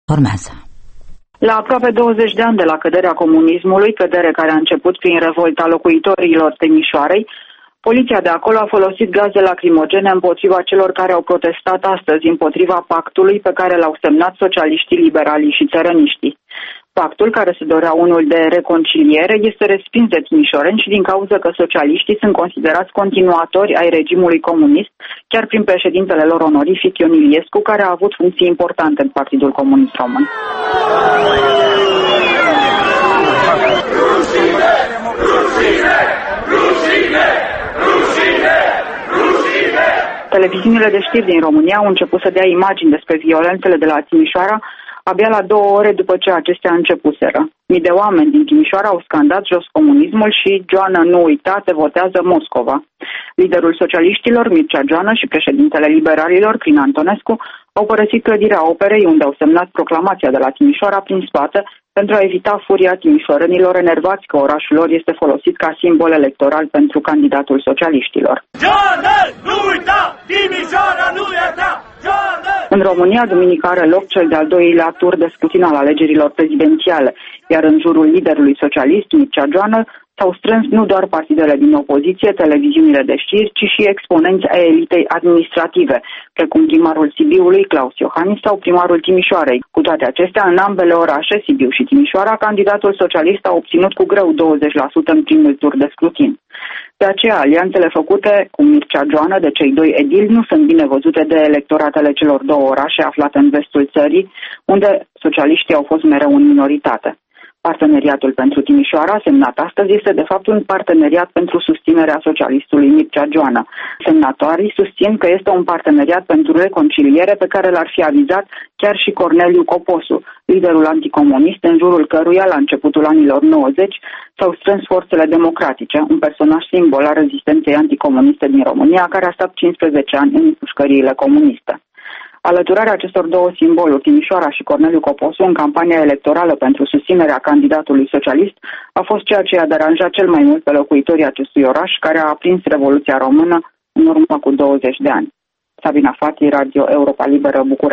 Urmează. La aproape 20 de ani de la căderea comunismului, cădere care a început prin revolta locuitorilor Timișoarei, poliția de acolo a folosit gaze lacrimogene împotriva celor care au protestat astăzi împotriva pactului pe care l-au semnat socialiștii, liberalii și țărăniștii. Pactul, care se dorea unul de reconciliere, este respins de timișoreni și din cauza că socialiștii sunt considerați continuatori ai regimului comunist, chiar prin președintele lor onorific Ion Iliescu, care a avut funcții importante în Partidul Comunist Român. Televiziunile de știri din România au început să dea imagini despre violențele de la Timișoara abia la 2 ore după ce acestea începuseră. Mii de oameni din Timișoara au scandat jos comunismul și Joană, nu uita, te votează Moscova. Liderul socialiștilor, Mircea Joană, și președintele liberalilor, Crin Antonescu, au părăsit clădirea Operei, unde au semnat proclamația de la Timișoara prin spate, pentru a evita furia timișorenilor enervați că orașul lor este folosit ca simbol electoral pentru candidatul socialiștilor. Joană, nu uita! Timișoara nu ierta! În România, duminică are loc cel de-al 2-lea tur de scrutin al alegerilor prezidențiale, iar în jurul liderului socialist, Mircea Joană, s-au strâns nu doar partidele din opoziție, televiziunile de știri, ci și exponenți ai elitei administrative, precum primarul Sibiului, Claus Iohannis, sau primarul Timișoarei. Cu toate acestea, în ambele orașe, Sibiu și Timișoara, candidatul socialist a obținut cu greu 20% în primul tur de scrutin. De aceea, alianțele făcute cu Mircea Joană de cei 2 edili nu sunt bine văzute de electoratele celor 2 orașe aflate în vestul țării, unde socialiștii au fost mereu în minoritate. Parteneriatul pentru Timișoara, semnat astăzi, este de fapt un parteneriat pentru susținerea socialistului Mircea Joană. Semnatorii susțin că este un parteneriat pentru reconciliere pe care l-ar fi avizat chiar și Corneliu Coposu, liderul anticomunist, în jurul căruia, la începutul anilor 90, s-au strâns forțele democratice, un personaj simbol al rezistenței anticomuniste din România, care a stat 15 ani în pușcăriile comuniste. Alăturarea acestor 2 simboluri, Timișoara și Corneliu Coposu, în campania electorală pentru susținerea candidatului socialist, a fost ceea ce i-a deranjat cel mai mult pe locuitorii acestui oraș, care a aprins Revoluția Română în urmă cu 20 de ani. Sabina Fati, Radio Europa Liberă, București.